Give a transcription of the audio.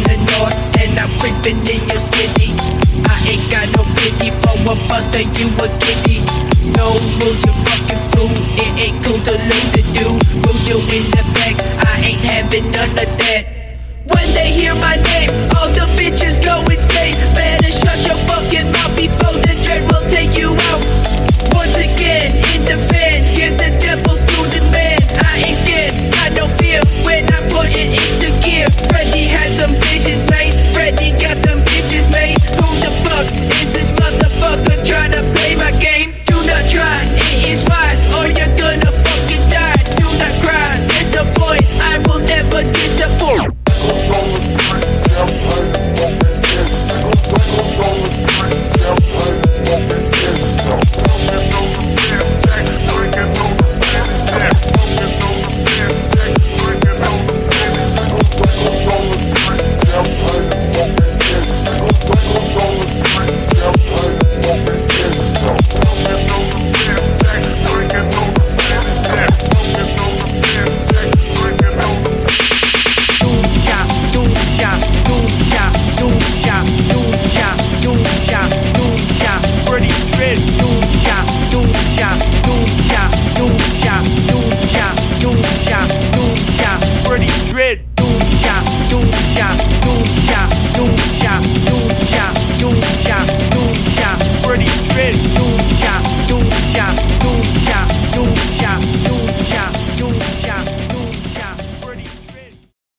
the north and I'm creeping in your city. I ain't got no pity for a buster, you a kitty. No rules, you fucking fool. It ain't cool to lose it, dude. Move you in the back, I ain't having none of that. When they hear my